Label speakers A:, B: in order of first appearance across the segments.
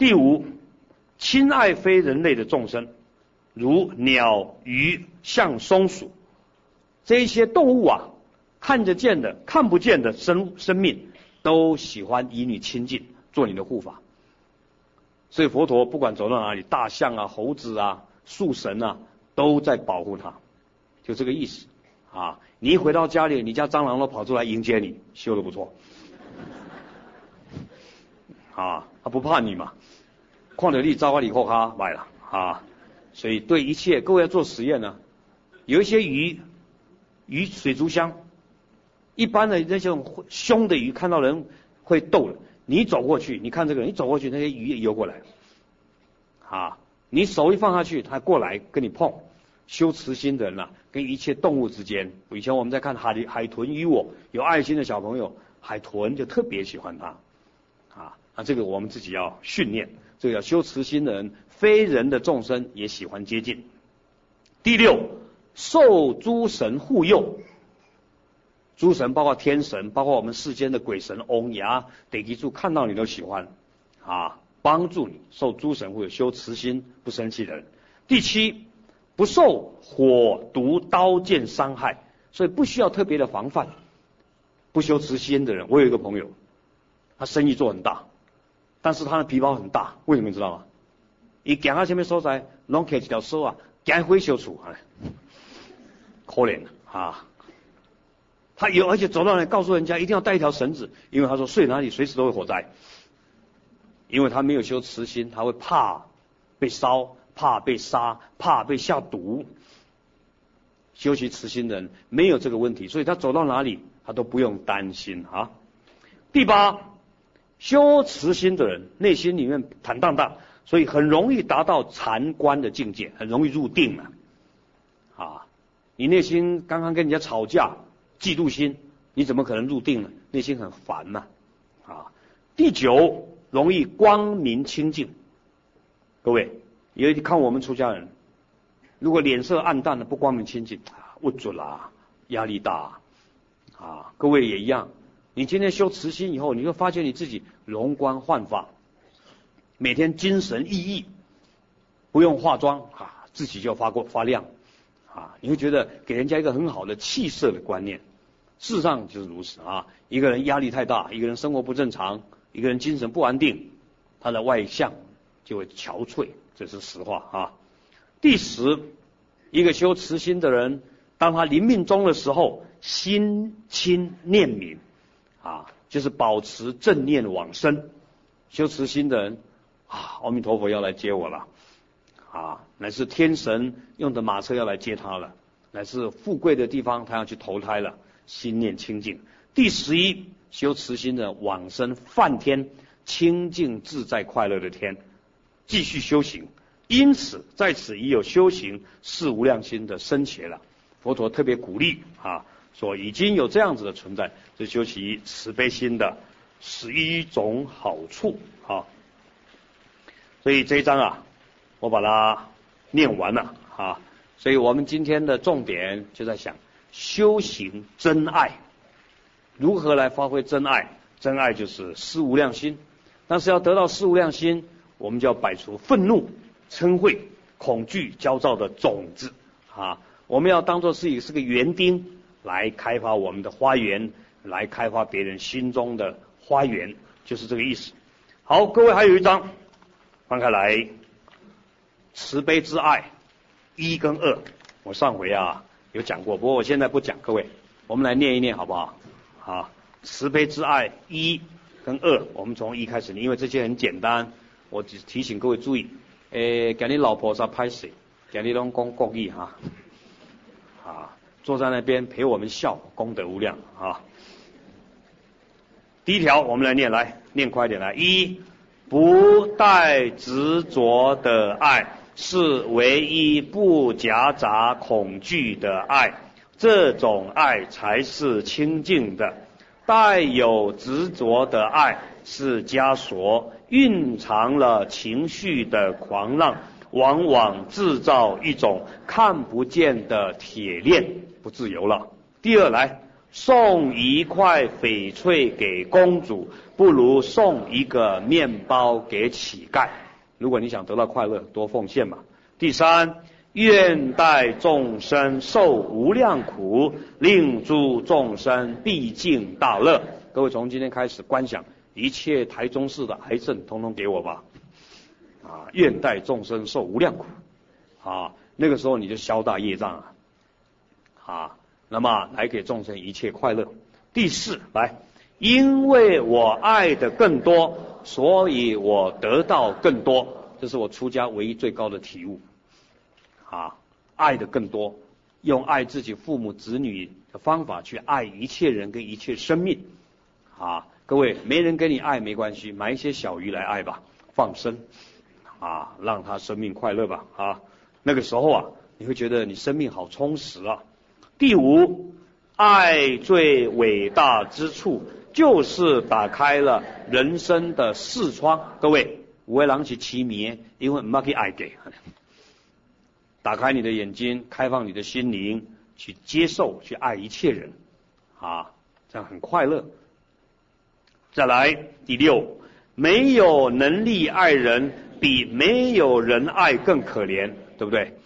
A: 第五，亲爱非人类的众生，如鸟、鱼、象、松鼠这些动物啊，看得见的、看不见的生命，都喜欢与你亲近，做你的护法。所以佛陀不管走到哪里，大象啊、猴子啊、树神啊，都在保护他，就这个意思啊。你一回到家里，你家蟑螂都跑出来迎接你，修得不错啊，他不怕你嘛。况且你招啊，你后哈买了啊，所以对一切各位要做实验呢。有一些鱼水族箱，一般的那种凶的鱼看到人会斗的，你走过去，你看这个人，你走过去，那些鱼也游过来啊，你手一放下去，它过来跟你碰。修慈心的人啊，跟一切动物之间，以前我们在看海豚与我，有爱心的小朋友，海豚就特别喜欢他啊。那这个我们自己要训练，这个要修慈心的人，非人的众生也喜欢接近。第六，受诸神护佑，诸神包括天神，包括我们世间的鬼神翁牙得记住，看到你都喜欢啊，帮助你，受诸神护佑，修慈心不生气的人。第七，不受火毒刀剑伤害，所以不需要特别的防范。不修慈心的人，我有一个朋友，他生意做很大，但是他的皮包很大，为什么你知道吗？一行到前面所在，拢摕一条绳啊，行回小厝，可怜啊！他有，而且走到那里告诉人家一定要带一条绳子，因为他说睡哪里随时都会火灾，因为他没有修慈心，他会怕被烧，怕被杀，怕被下毒。修习慈心的人没有这个问题，所以他走到哪里他都不用担心啊。第八，修慈心的人内心里面坦荡荡，所以很容易达到禅观的境界，很容易入定了啊。你内心刚刚跟人家吵架，嫉妒心，你怎么可能入定呢？内心很烦嘛啊。第九，容易光明清净。各位，有一看我们出家人，如果脸色暗淡的不光明清净，无助啦，压力大啊。各位也一样，你今天修慈心以后，你会发现你自己容光焕发，每天精神奕奕，不用化妆啊，自己就发亮啊。你会觉得给人家一个很好的气色的观念。事实上就是如此啊。一个人压力太大，一个人生活不正常，一个人精神不安定，他的外相就会憔悴，这是实话啊。第十，一个修慈心的人，当他临命终的时候，心清念明啊，就是保持正念往生。修慈心的人啊，阿弥陀佛要来接我了啊，乃是天神用的马车要来接他了，乃是富贵的地方他要去投胎了，心念清净。第11，修慈心的往生梵天，清净自在快乐的天，继续修行。因此在此已有修行四无量心的生起了。佛陀特别鼓励啊，说已经有这样子的存在，这修习慈悲心的11种好处啊。所以这一章啊，我把它念完了啊。所以我们今天的重点就在想修行真爱，如何来发挥真爱？真爱就是四无量心，但是要得到四无量心，我们就要摆除愤怒、嗔恚、恐惧、焦躁的种子啊。我们要当作是个园丁来开发我们的花园，来开发别人心中的花园，就是这个意思。好，各位还有一章，翻开来，慈悲之爱1跟2，我上回啊有讲过，不过我现在不讲，各位我们来念一念好不好？好，慈悲之爱1跟2，我们从1开始念，因为这些很简单，我只提醒各位注意。给你老婆啥拍谁？给你拢讲国语哈，啊，坐在那边陪我们笑，功德无量啊。第一条我们来念，来念快一点来。1，不带执着的爱，是唯一不夹杂恐惧的爱，这种爱才是清净的。带有执着的爱是枷锁，蕴藏了情绪的狂浪，往往制造一种看不见的铁链，不自由了。第二，来， 送一块翡翠给公主，不如送一个面包给乞丐。如果你想得到快乐，多奉献嘛。第三，愿代众生受无量苦，令诸众生毕竟大乐。各位从今天开始观想，一切台中市的癌症统统给我吧。愿代众生受无量苦。那个时候你就消大业障那么来给众生一切快乐。第四，来，因为我爱的更多，所以我得到更多。这是我出家唯一最高的体悟。爱的更多，用爱自己父母子女的方法去爱一切人跟一切生命。各位，没人跟你爱没关系，买一些小鱼来爱吧，放生让他生命快乐吧。那个时候你会觉得你生命好充实啊。第五，爱最伟大之处就是打开了人生的视窗。各位，有的人是痴迷，因为不去爱给。打开你的眼睛，开放你的心灵，去接受，去爱一切人这样很快乐。再来第六，没有能力爱人，比没有人爱更可怜，对不对？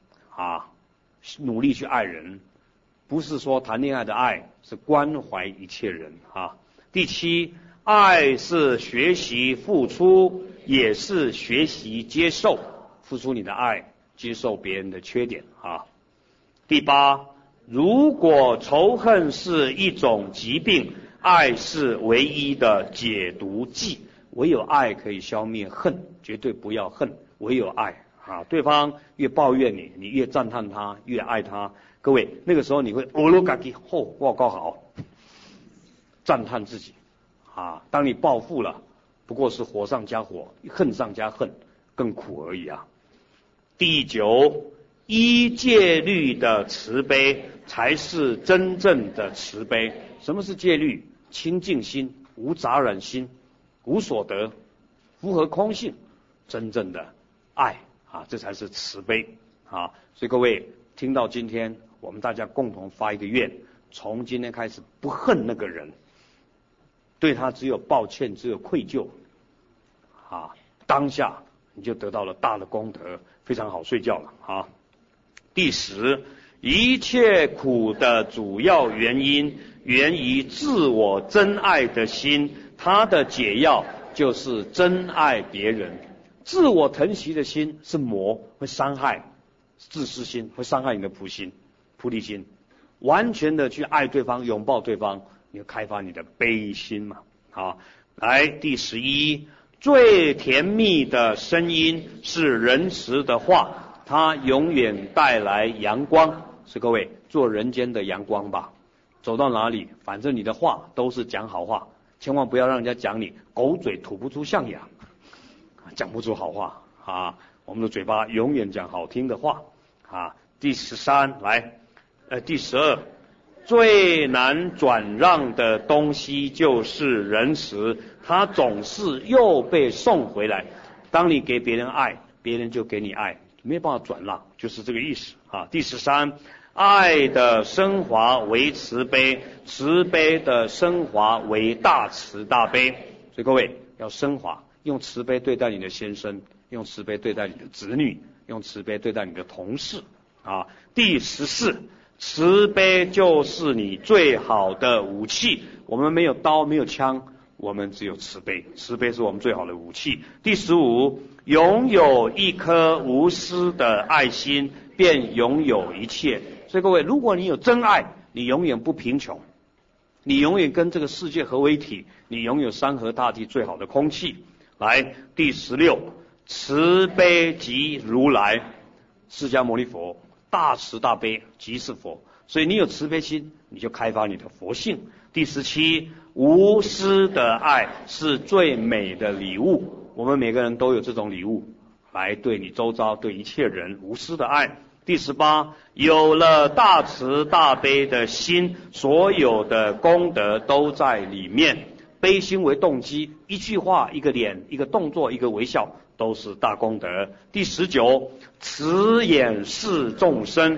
A: 努力去爱人，不是说谈恋爱的爱，是关怀一切人第七，爱是学习付出，也是学习接受，付出你的爱，接受别人的缺点第八，如果仇恨是一种疾病，爱是唯一的解毒剂。唯有爱可以消灭恨，绝对不要恨，唯有爱对方越抱怨你，你越赞叹他，越爱他。各位，那个时候你会我够好，赞叹自己当你报复了，不过是火上加火，恨上加恨，更苦而已第九，依戒律的慈悲才是真正的慈悲。什么是戒律？清净心，无杂染心，无所得，符合空性，真正的爱这才是慈悲所以各位听到今天，我们大家共同发一个愿，从今天开始不恨那个人，对他只有抱歉，只有愧疚当下你就得到了大的功德，非常好睡觉了第十，一切苦的主要原因源于自我真爱的心，它的解药就是真爱别人。自我疼惜的心是魔，会伤害自私心，会伤害你的菩提心。完全的去爱对方，拥抱对方，你要开发你的悲心嘛来，第11，最甜蜜的声音是仁慈的话，它永远带来阳光。是各位做人间的阳光吧，走到哪里反正你的话都是讲好话，千万不要让人家讲你狗嘴吐不出象牙，讲不出好话我们的嘴巴永远讲好听的话第13，来第12，最难转让的东西就是仁慈，它总是又被送回来。当你给别人爱，别人就给你爱，没有办法转让，就是这个意思第13，爱的升华为慈悲，慈悲的升华为大慈大悲。所以各位要升华，用慈悲对待你的先生，用慈悲对待你的子女，用慈悲对待你的同事第14，慈悲就是你最好的武器。我们没有刀，没有枪，我们只有慈悲，慈悲是我们最好的武器。第15，拥有一颗无私的爱心，便拥有一切。所以各位，如果你有真爱，你永远不贫穷，你永远跟这个世界合为一体，你拥有山河大地最好的空气。来，第16，慈悲即如来，释迦牟尼佛大慈大悲即是佛，所以你有慈悲心，你就开发你的佛性。第17，无私的爱是最美的礼物，我们每个人都有这种礼物，来对你周遭对一切人无私的爱。第18，有了大慈大悲的心，所有的功德都在里面。悲心为动机，一句话，一个脸，一个动作，一个微笑，都是大功德。第19，慈眼视众生，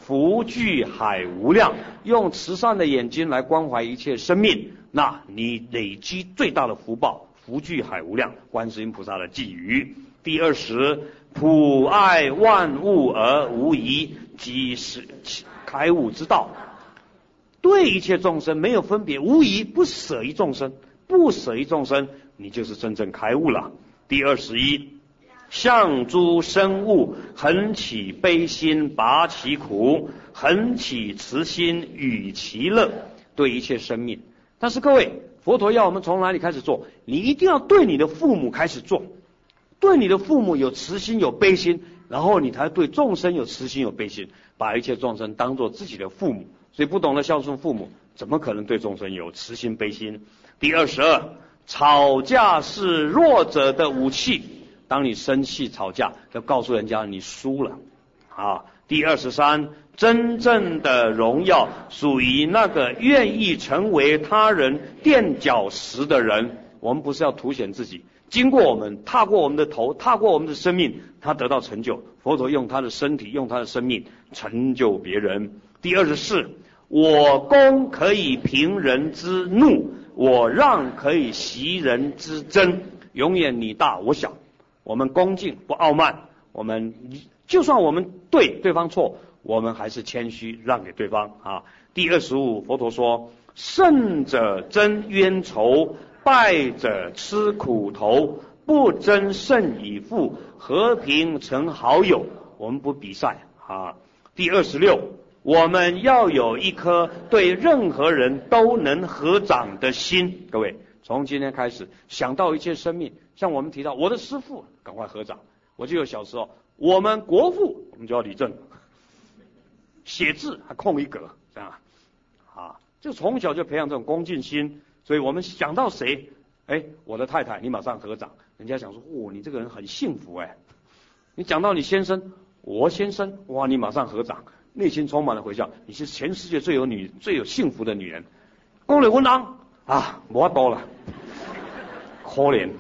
A: 福聚海无量，用慈善的眼睛来关怀一切生命，那你累积最大的福报，福聚海无量，观世音菩萨的寄语。第20，普爱万物而无疑，即是开悟之道。对一切众生没有分别，无疑，不舍一众生，不舍一众生，你就是真正开悟了。第21，向诸生物恒起悲心，拔其苦，恒起慈心，与其乐。对一切生命，但是各位，佛陀要我们从哪里开始做？你一定要对你的父母开始做，对你的父母有慈心有悲心，然后你才对众生有慈心有悲心，把一切众生当作自己的父母。所以不懂得孝顺父母，怎么可能对众生有慈心悲心？第22，吵架是弱者的武器，当你生气吵架，要告诉人家你输了。第23，真正的荣耀属于那个愿意成为他人垫脚石的人。我们不是要凸显自己，经过我们，踏过我们的头，踏过我们的生命，他得到成就。佛陀用他的身体，用他的生命成就别人。第24，我恭可以平人之怒，我让可以息人之争。永远你大我小，我们恭敬不傲慢，我们就算我们对方错，我们还是谦虚让给对方啊。第25，佛陀说，胜者争冤仇，败者吃苦头，不争胜以负，和平成好友。我们不比赛啊。第26，我们要有一颗对任何人都能合掌的心。各位，从今天开始想到一切生命，像我们提到我的师父，赶快合掌。我记得小时候，我们国父，我们就要立正，写字还空一格，这样就从小就培养这种恭敬心。所以我们想到谁，我的太太，你马上合掌，人家想说，你这个人很幸福你讲到你先生，我先生，哇，你马上合掌，内心充满了回笑，你是全世界最有幸福的女人。讲了阮翁没法度了，可怜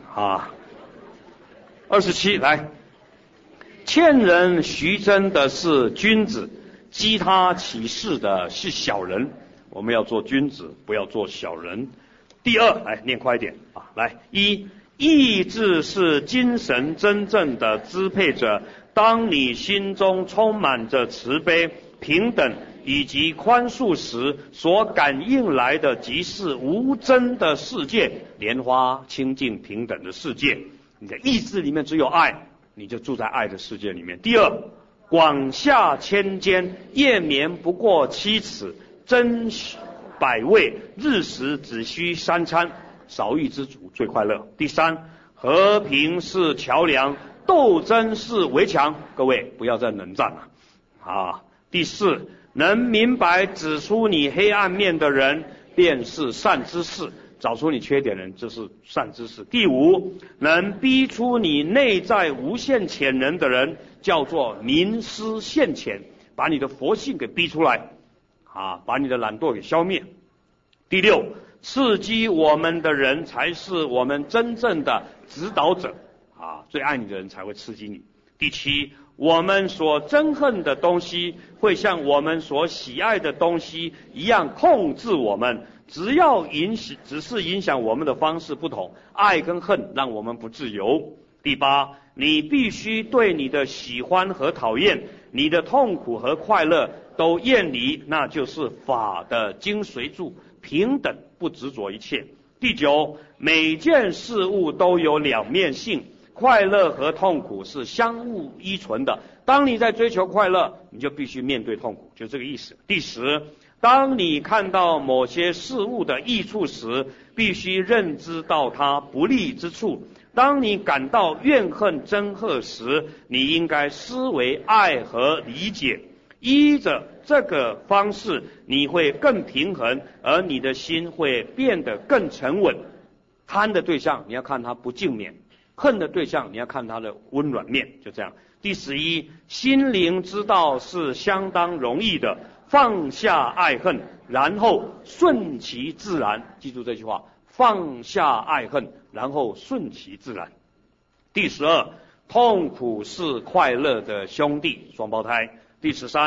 A: 27，来，欠人徐真的是君子，激他起事的是小人。我们要做君子，不要做小人。第2，来念快一点来，1，意志是精神真正的支配者。当你心中充满着慈悲、平等以及宽恕时，所感应来的即是无争的世界，莲花清净平等的世界。你的意志里面只有爱，你就住在爱的世界里面。第2，广厦千间，夜眠不过7尺，珍百味，日食只需3餐，少欲知足最快乐。第3，和平是桥梁，斗争是围墙。各位不要再冷战了第4，能明白指出你黑暗面的人，便是善知识。找出你缺点的人，这是善知识。第5，能逼出你内在无限潜能的人，叫做明师现前，把你的佛性给逼出来把你的懒惰给消灭。第6，刺激我们的人才是我们真正的指导者最爱你的人才会刺激你。第7，我们所憎恨的东西会像我们所喜爱的东西一样控制我们，只是影响我们的方式不同，爱跟恨让我们不自由。第8，你必须对你的喜欢和讨厌，你的痛苦和快乐都厌离，那就是法的精髓处，平等不执着一切。第9，每件事物都有两面性，快乐和痛苦是相互依存的。当你在追求快乐，你就必须面对痛苦，就这个意思。第10，当你看到某些事物的益处时，必须认知到它不利之处。当你感到怨恨憎恨时，你应该思维爱和理解。依着这个方式，你会更平衡，而你的心会变得更沉稳。贪的对象你要看他不净面，恨的对象你要看他的温软面，就这样。第11，心灵之道是相当容易的，放下爱恨，然后顺其自然。记住这句话，放下爱恨，然后顺其自然。第12，痛苦是快乐的兄弟，双胞胎。第13，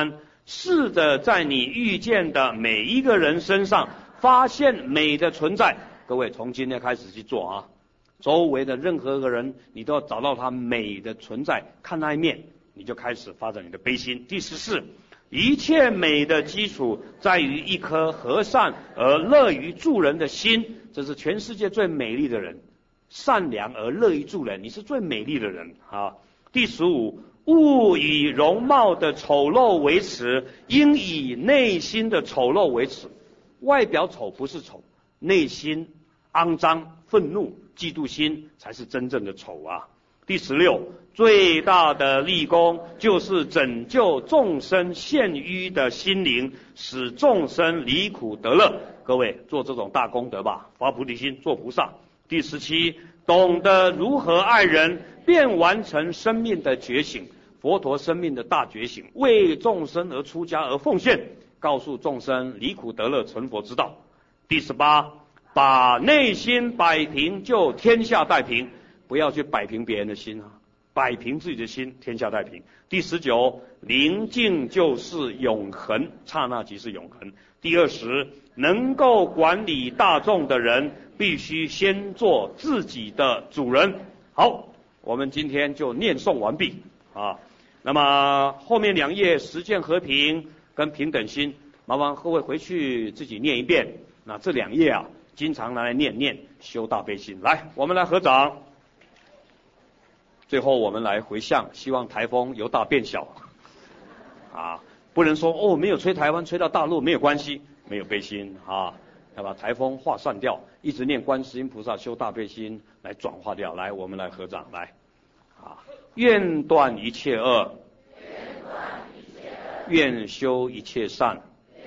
A: 试着在你遇见的每一个人身上发现美的存在。各位从今天开始去做啊，周围的任何一个人你都要找到他美的存在，看那一面你就开始发展你的悲心。第14，一切美的基础在于一颗和善而乐于助人的心，这是全世界最美丽的人，善良而乐于助人，你是最美丽的人啊。第15，勿以容貌的丑陋为耻，应以内心的丑陋为耻。外表丑不是丑，内心肮脏、愤怒、嫉妒心才是真正的丑啊。第16，最大的立功就是拯救众生陷淤的心灵，使众生离苦得乐。各位做这种大功德吧，发菩提心，做菩萨。第17，懂得如何爱人，便完成生命的觉醒，佛陀生命的大觉醒，为众生而出家而奉献，告诉众生离苦得乐成佛之道。第18，把内心摆平，就天下太平。不要去摆平别人的心啊，摆平自己的心，天下太平。第19，宁静就是永恒，刹那即是永恒。第20，能够管理大众的人，必须先做自己的主人。好，我们今天就念诵完毕啊。那么后面2页实践和平跟平等心，麻烦各位回去自己念一遍。那这2页啊，经常拿来念修大悲心。来，我们来合掌。最后我们来回向，希望台风由大变小啊，不能说哦没有吹台湾吹到大陆没有关系，没有悲心啊，要把台风化散掉，一直念观世音菩萨修大悲心来转化掉。来，我们来合掌，来啊，愿断一切恶，愿修一切善，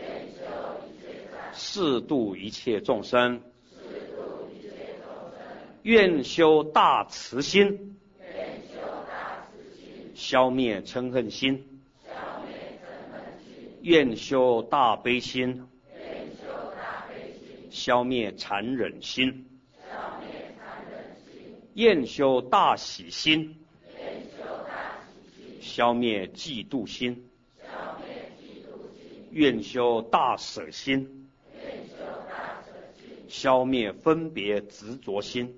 A: 誓度一切众生，愿修大慈心，消灭嗔恨心，愿修大悲心，消灭残忍心，愿修大喜心，消灭嫉妒心，愿修大舍心，消灭分别执着心。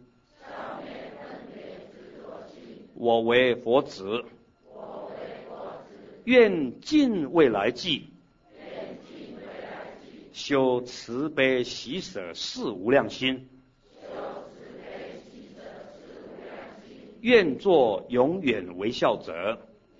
A: 我为佛子，愿尽未来际，修慈悲喜舍四无量心，愿做永远微笑者。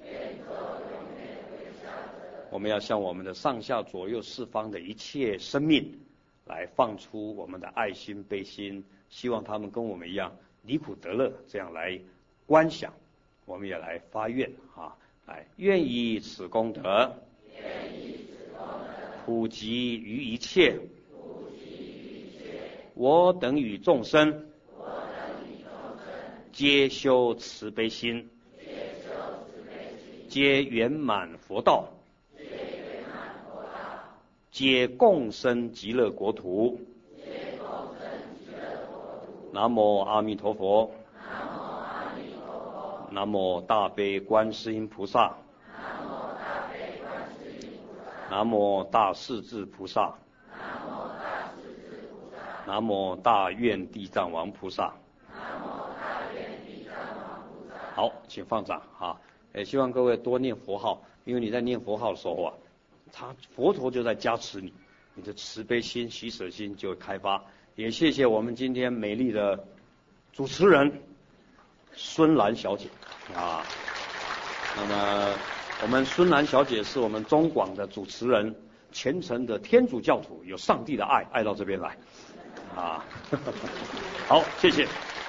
A: 我们要向我们的上下左右四方的一切生命来放出我们的爱心悲心，希望他们跟我们一样离苦得乐，这样来观想。我们也来发愿啊，来愿以此功德普及于一切，我等与众生皆修慈悲心，皆圆满佛道，皆共生极乐国土。南无阿弥陀佛。南无大悲观世音菩萨。南无大势至菩萨。南无大愿地藏王菩萨。好，请放掌啊！希望各位多念佛号，因为你在念佛号的时候啊，佛陀就在加持你，你的慈悲心、喜舍心就会开发。也谢谢我们今天美丽的主持人孙兰小姐啊。那么我们孙兰小姐是我们中广的主持人，虔诚的天主教徒，有上帝的爱，爱到这边来啊。好，谢谢。